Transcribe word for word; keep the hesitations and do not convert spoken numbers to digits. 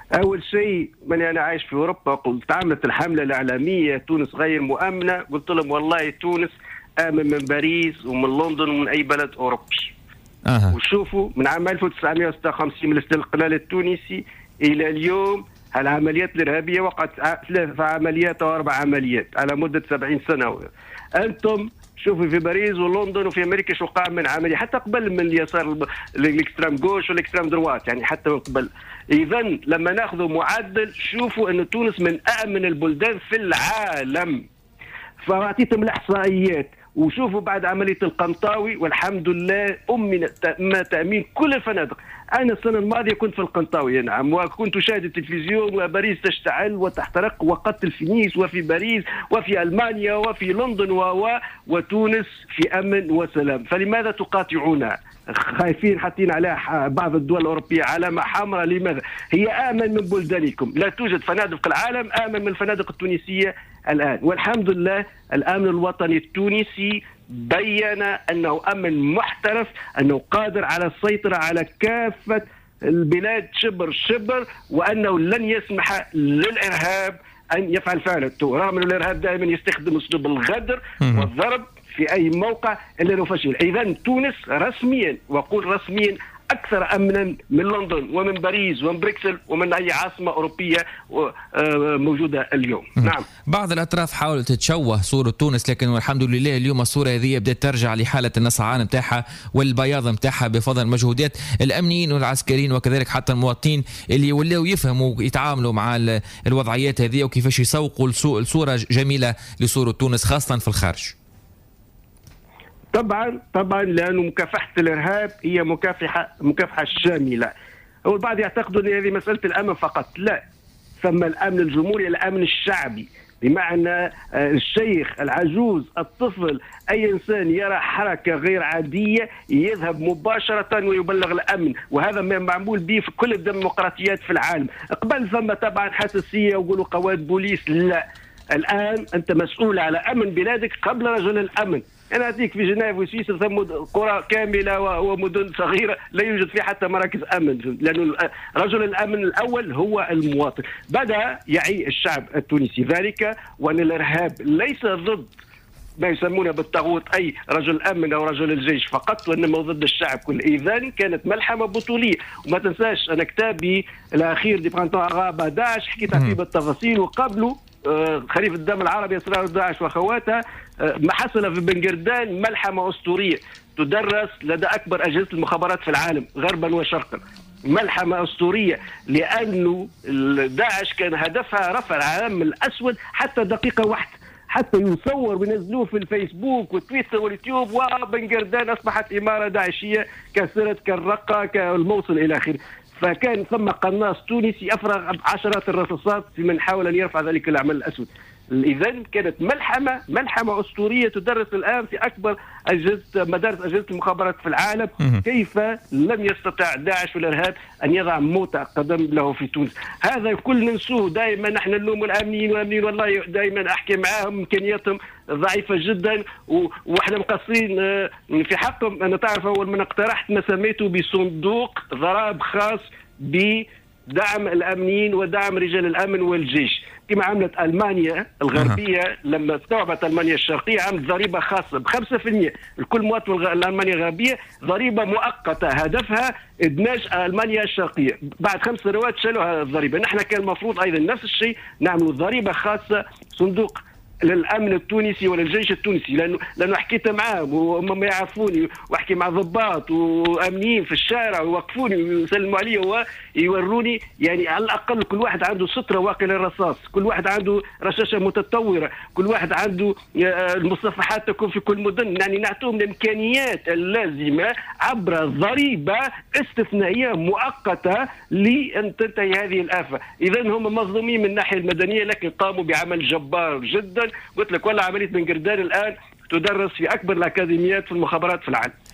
أول شيء من أنا عايش في أوروبا، قلت عملت الحملة الإعلامية تونس غير مؤمنة، قلت لهم والله تونس آمن من باريس ومن لندن ومن أي بلد أوروبي. أه. وشوفوا من عام ألف وتسعمئة وستة وخمسين من الاستقلال التونسي إلى اليوم العمليات الإرهابية وقعت ثلاث عمليات أو أربع عمليات على مدة سبعين سنة. أنتم شوفوا في باريس ولندن وفي امريكا شو قام من عمليه حتى قبل من اليسار الاكستريم جوش والاكستريم دروات، يعني حتى من قبل. اذا لما ناخذ معدل شوفوا ان تونس من امن البلدان في العالم. فاعطيتم الاحصائيات وشوفوا بعد عمليه القنطاوي والحمد لله امن تامين كل الفنادق. انا السنه الماضيه كنت في القنطاوي نعم، وكنت اشاهد التلفزيون وباريس تشتعل وتحترق وقتل في نيس وفي باريس وفي المانيا وفي لندن و وتونس في امن وسلام. فلماذا تقاطعونا؟ خايفين حاطين عليها بعض الدول الأوروبية علامة حمراء. لماذا؟ هي آمن من بلدانكم. لا توجد فنادق العالم آمن من الفنادق التونسية الآن، والحمد لله الأمن الوطني التونسي بين أنه أمن محترف، أنه قادر على السيطرة على كافة البلاد شبر شبر، وأنه لن يسمح للإرهاب أن يفعل فعلته، رغم أن الإرهاب دائما يستخدم أسلوب الغدر والضرب في أي موقع إلا لو فشل. إذن تونس رسميا، وأقول رسميا، أكثر أمنا من لندن ومن باريس ومن بروكسل ومن أي عاصمة أوروبية موجودة اليوم. نعم. بعض الأطراف حاولت تشوه صورة تونس، لكن والحمد لله اليوم الصورة هذه بدأت ترجع لحالة النصعان متاعها والبياض متاعها بفضل مجهودات الأمنيين والعسكريين وكذلك حتى المواطنين اللي ولاو يفهموا يتعاملوا مع الوضعيات هذه وكيفاش يسوقوا الصورة جميلة لصورة تونس خاصة في الخارج. طبعا طبعا لأنه مكافحة الإرهاب هي مكافحة مكافحة شاملة. والبعض يعتقدوا أن هذه مسألة الأمن فقط، لا، ثم الأمن الجمهوري، الأمن الشعبي، بمعنى الشيخ، العجوز، الطفل، أي إنسان يرى حركة غير عادية يذهب مباشرة ويبلغ الأمن، وهذا ما معمول به في كل الديمقراطيات في العالم. قبل ثم طبعا حساسية ويقولوا قوات بوليس، لا، الآن أنت مسؤول على أمن بلادك قبل رجل الأمن. أنا أعطيك في جنيف وسويسرا ثم قرى كاملة ومدن صغيرة لا يوجد فيها حتى مراكز أمن، لأن رجل الأمن الأول هو المواطن. بدأ يعي الشعب التونسي ذلك، وأن الإرهاب ليس ضد ما يسمونه بالطاغوت أي رجل أمن أو رجل الجيش فقط، وإنما ضد الشعب كله. إذن كانت ملحمة بطولية. وما تنساش أنا كتابي الأخير دي برانتون أغابة داعش حكيت فيه بالتفاصيل، وقبله خريف الدم العربي اسرار داعش واخواتها. ما حصل في بنجردان ملحمه اسطوريه تدرس لدى اكبر اجهزه المخابرات في العالم غربا وشرقا. ملحمه اسطوريه لانه داعش كان هدفها رفع العلم الاسود حتى دقيقه واحده، حتى يصور وينزلوه في الفيسبوك والتويتر واليوتيوب، وبنجردان اصبحت اماره داعشيه كسرت كالرقه كالموصل الى اخره. فكان ثم قناص تونسي أفرغ عشرات الرصاصات في من حاول أن يرفع ذلك العمل الأسود. إذن كانت ملحمة ملحمة أسطورية تدرس الآن في أكبر أجهزة مدارس أجهزة المخابرات في العالم، كيف لم يستطع داعش والإرهاب أن يضع موطئ قدم له في تونس. هذا كل ننسوه دائما، نحن نلوم الأمنيين والأمنيين، والله دائما أحكي معاهم إمكانياتهم ضعيفة جدا وإحنا مقصرين في حقهم. أنا تعرف أول من اقترحت ما سميته بصندوق ضرائب خاص بدعم الأمنيين ودعم رجال الأمن والجيش، كما عملت ألمانيا الغربية لما استوعبت ألمانيا الشرقية، عملت ضريبة خاصة بخمسة في المئة لكل مواطن الألمانيا الغربية، ضريبة مؤقتة هدفها إدماج ألمانيا الشرقية. بعد خمس سنوات شالوا هذه الضريبة. نحن كان المفروض أيضا نفس الشيء نعمل ضريبة خاصة، صندوق للأمن التونسي وللجيش التونسي، لأنه لأنه حكيت معاهم وهم ما يعرفوني، وأحكي مع ضباط وأمنيين في الشارع ويوقفوني ويسلموا علي ويوروني، يعني على الأقل كل واحد عنده سترة واقية للرصاص، كل واحد عنده رشاشة متطورة، كل واحد عنده المصفحات تكون في كل مدن، يعني نعطيهم الإمكانيات اللازمة عبر ضريبة استثنائية مؤقتة لأن تنتهي هذه الآفة. إذن هم مظلومين من الناحية المدنية، لكن قاموا بعمل جبار جدا. قلت لك والله عملية بنجردان الآن تدرس في أكبر الأكاديميات في المخابرات في العالم.